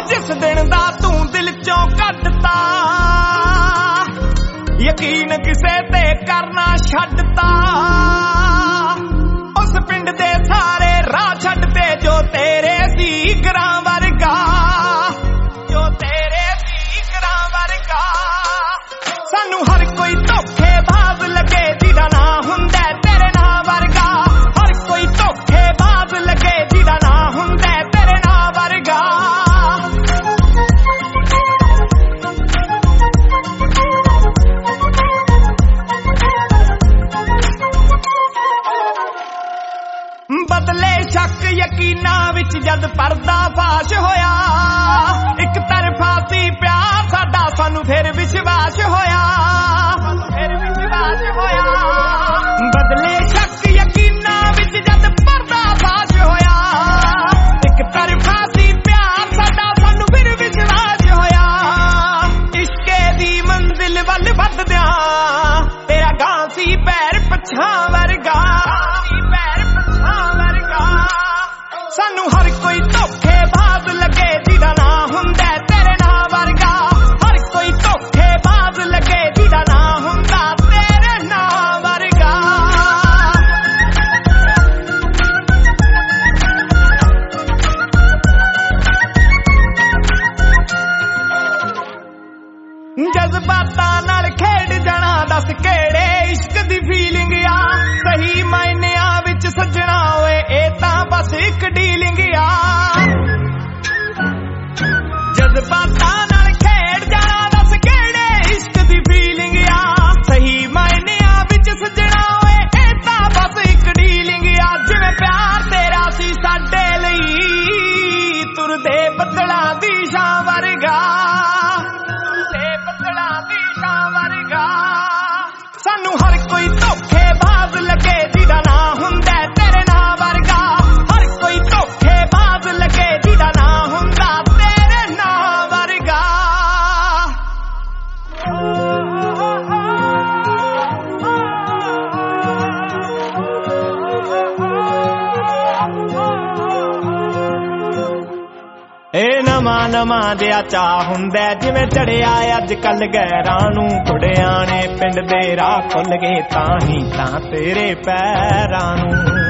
जिस दिन दा तू दिल चों कड्डता यकीन किसे ते करना छड्डता उस पिंड दे सारे राह छड्डते जो तेरे सी घरां वर्गा जो तेरे सी घरां वर्गा सानू हर कोई धोखेबाज लगे जिहदा ना हुंदा तेरे ना वर्गा हर कोई धोखेबाज लगे जिहदा ना हुंदा तेरे ना वर्गा बदले शक यकीना विच जद पर्दा फाश होया एक तरफा सी प्यार साडा सानू फिर विश्वास होया बदले शक यकीना विच जद पर्दा फाश होया एक तरफा सी प्यार साडा सानू फिर विश्वास होया इश्के दी मंजिल वल वधदियां तेरा गां सी पैर पछां वर्गा सानू हर कोई धोखेबाज लगे जिहदा ना हुंदा तेरे ना वर्गा हर कोई धोखेबाज लगे जिहदा ना हुंदा तेरे ना वर्गा जज्बातां नाल खेड जाना दस केड़े इश्क दी फीलिंग आ सही मायनिਆਂ विच सजना ओए ए तां बस एक डीलिंग आ जज्बातां नाल खेड जाना दस केड़े इश्क दी फीलिंग आ सही मायनिਆਂ विच सजना ओए ए तां बस एक डीलिंग आ जिवें प्यार तेरा सी साडे लई तुरदे बदलां दी छां वर्गा सानू हर कोई धोखेबाज लगे जिहदा ना हुंदा तेरे ना वर्गा हर कोई धोखेबाज लगे जिहदा ना हुंदा तेरे ना वर्गा ए नवां नवां जिहा चाह हुंदा जिवें चढ़िया अज कल गैरां नूं कुड़ियां ने पिंड दे राह खुल गए तां ही तां तेरे पैरां नूं